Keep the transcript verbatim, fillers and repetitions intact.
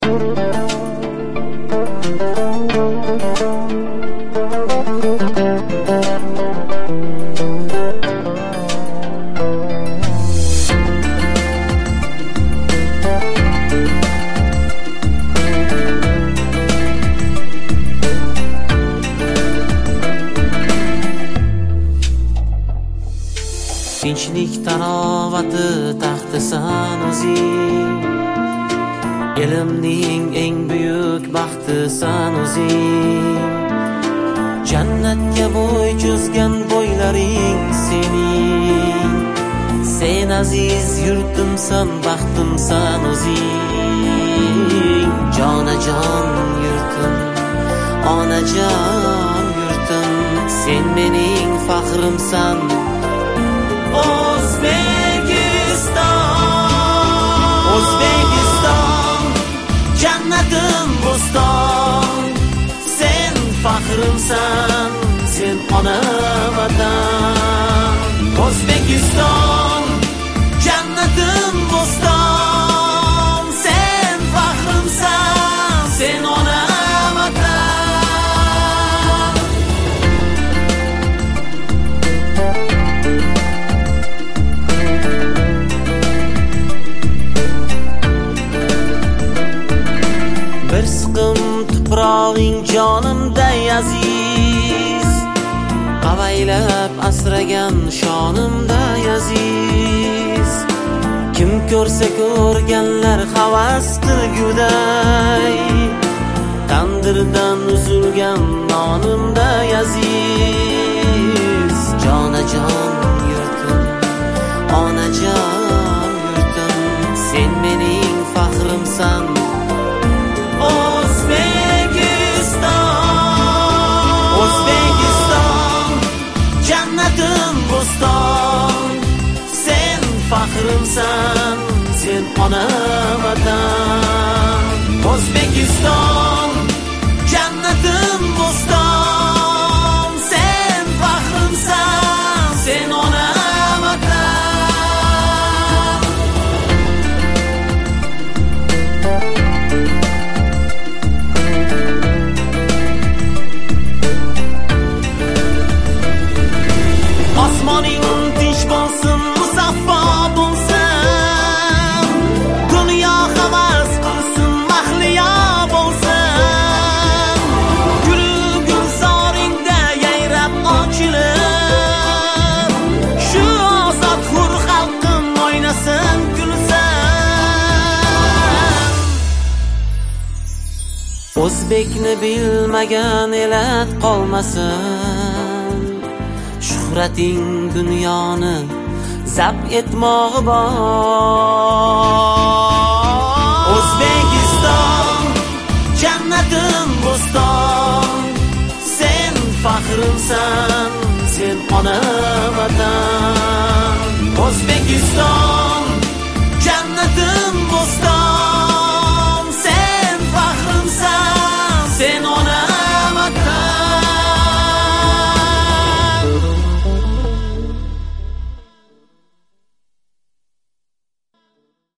Tinchlik tarovati taxtisan o'zing, elimning eng buyuk baxtisan o'zing. Jannatga bo'y cho'zgan bo'ylaring sening, sen aziz yurtimsan, baxtimsan o'zing. Jonajon yurtim, onajon yurtim, sen mening faxrimsan. O'zbekiston, O'zbekiston, jannatim bo'ston, sen faxrimsan, sen ona vatan. O'zbekiston, jannatim bo'ston, sen faxrimsan, sen ona vatan. Bir siqim tuprog'ing jonimday aziz, avaylab asragan shonimday aziz. Kim ko'rsa ko'rganlar havas qilguday, tandirdan uzilgan nonimday aziz. Jonajon yurtim, onajon yurtim, sen mening faxrimsan. O'zbekiston, O'zbekiston, jannatim bo'ston, sen faxrimsan, sen ona vatan. O'zbekiston, jannatim bo'ston, sen faxrimsan, sen ona vatan. Osmoning tinch bo'lsin, musaffo bo'lsin, dunyo havas qilsin, mahliyo bo'lsin. Gulu gulzoringda yayrab ochilib, shu ozod hur xalqim o'ynasin, kulsin. O'zbekni bilmagan elat qolmasin, shuhrating dunyoni zabt etmog'i bor. O'zbekiston, jannatim bo'ston, sen faxrimsan, sen ona vatan. O'zbekiston,